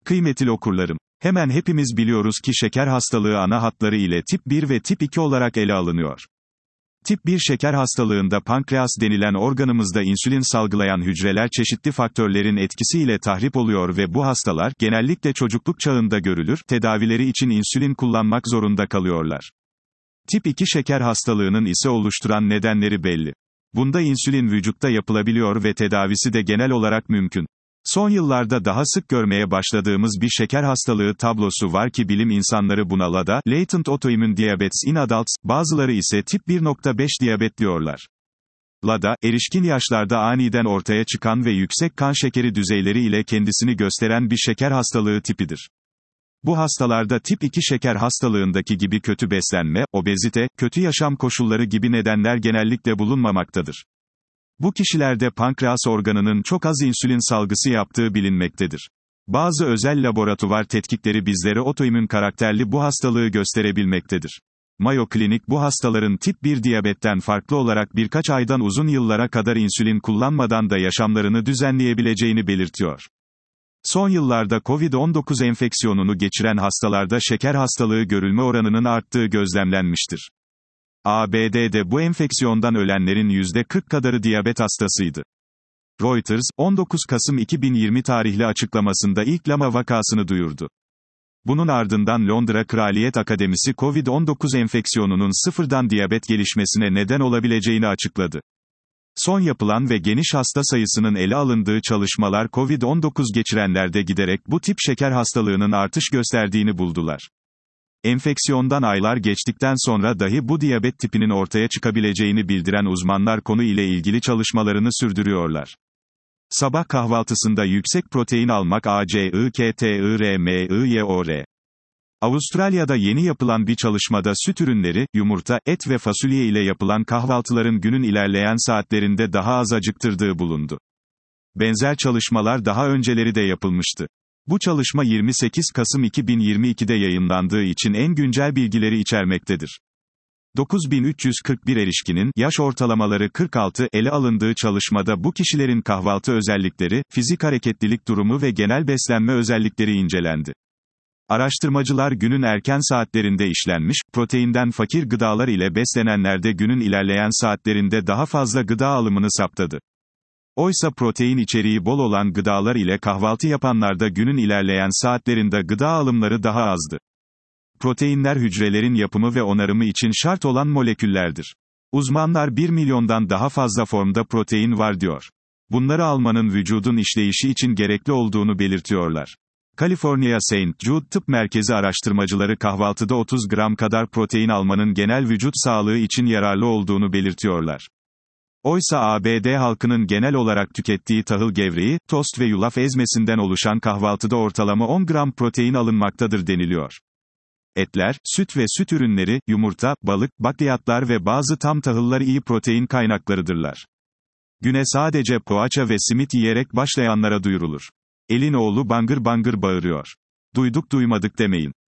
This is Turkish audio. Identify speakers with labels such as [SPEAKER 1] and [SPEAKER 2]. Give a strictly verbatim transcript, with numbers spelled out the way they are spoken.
[SPEAKER 1] Kıymetli okurlarım, hemen hepimiz biliyoruz ki şeker hastalığı ana hatları ile tip bir ve tip iki olarak ele alınıyor. Tip bir şeker hastalığında pankreas denilen organımızda insülin salgılayan hücreler çeşitli faktörlerin etkisiyle tahrip oluyor ve bu hastalar, genellikle çocukluk çağında görülür, tedavileri için insülin kullanmak zorunda kalıyorlar. Tip iki şeker hastalığının ise oluşturan nedenleri belli. Bunda insülin vücutta yapılabiliyor ve tedavisi de genel olarak mümkün. Son yıllarda daha sık görmeye başladığımız bir şeker hastalığı tablosu var ki bilim insanları buna L A D A, Latent Autoimmune Diabetes in Adults, bazıları ise tip bir nokta beş diyabet diyorlar. L A D A, erişkin yaşlarda aniden ortaya çıkan ve yüksek kan şekeri düzeyleri ile kendisini gösteren bir şeker hastalığı tipidir. Bu hastalarda tip iki şeker hastalığındaki gibi kötü beslenme, obezite, kötü yaşam koşulları gibi nedenler genellikle bulunmamaktadır. Bu kişilerde pankreas organının çok az insülin salgısı yaptığı bilinmektedir. Bazı özel laboratuvar tetkikleri bizlere otoimmün karakterli bu hastalığı gösterebilmektedir. Mayo Clinic bu hastaların tip bir diyabetten farklı olarak birkaç aydan uzun yıllara kadar insülin kullanmadan da yaşamlarını düzenleyebileceğini belirtiyor. Son yıllarda kovid on dokuz enfeksiyonunu geçiren hastalarda şeker hastalığı görülme oranının arttığı gözlemlenmiştir. A B D'de bu enfeksiyondan ölenlerin yüzde kırk kadarı diyabet hastasıydı. Reuters, on dokuz Kasım iki bin yirmi tarihli açıklamasında ilk lama vakasını duyurdu. Bunun ardından Londra Kraliyet Akademisi kovid on dokuz enfeksiyonunun sıfırdan diyabet gelişmesine neden olabileceğini açıkladı. Son yapılan ve geniş hasta sayısının ele alındığı çalışmalar kovid on dokuz geçirenlerde giderek bu tip şeker hastalığının artış gösterdiğini buldular. Enfeksiyondan aylar geçtikten sonra dahi bu diyabet tipinin ortaya çıkabileceğini bildiren uzmanlar konu ile ilgili çalışmalarını sürdürüyorlar. Sabah kahvaltısında yüksek protein almak A C I K T I R M I Y O R. Avustralya'da yeni yapılan bir çalışmada süt ürünleri, yumurta, et ve fasulye ile yapılan kahvaltıların günün ilerleyen saatlerinde daha az acıktırdığı bulundu. Benzer çalışmalar daha önceleri de yapılmıştı. Bu çalışma yirmi sekiz Kasım iki bin yirmi iki'de yayınlandığı için en güncel bilgileri içermektedir. dokuz bin üç yüz kırk bir erişkinin, yaş ortalamaları kırk altı, ele alındığı çalışmada bu kişilerin kahvaltı özellikleri, fizik hareketlilik durumu ve genel beslenme özellikleri incelendi. Araştırmacılar günün erken saatlerinde işlenmiş, proteinden fakir gıdalar ile beslenenlerde günün ilerleyen saatlerinde daha fazla gıda alımını saptadı. Oysa protein içeriği bol olan gıdalar ile kahvaltı yapanlarda günün ilerleyen saatlerinde gıda alımları daha azdı. Proteinler hücrelerin yapımı ve onarımı için şart olan moleküllerdir. Uzmanlar bir milyondan daha fazla formda protein var diyor. Bunları almanın vücudun işleyişi için gerekli olduğunu belirtiyorlar. Kaliforniya Saint Jude Tıp Merkezi araştırmacıları kahvaltıda otuz gram kadar protein almanın genel vücut sağlığı için yararlı olduğunu belirtiyorlar. Oysa A B D halkının genel olarak tükettiği tahıl gevreği, tost ve yulaf ezmesinden oluşan kahvaltıda ortalama on gram protein alınmaktadır deniliyor. Etler, süt ve süt ürünleri, yumurta, balık, bakliyatlar ve bazı tam tahıllar iyi protein kaynaklarıdırlar. Güne sadece poğaça ve simit yiyerek başlayanlara duyurulur. Elin oğlu bangır bangır bağırıyor. Duyduk duymadık demeyin.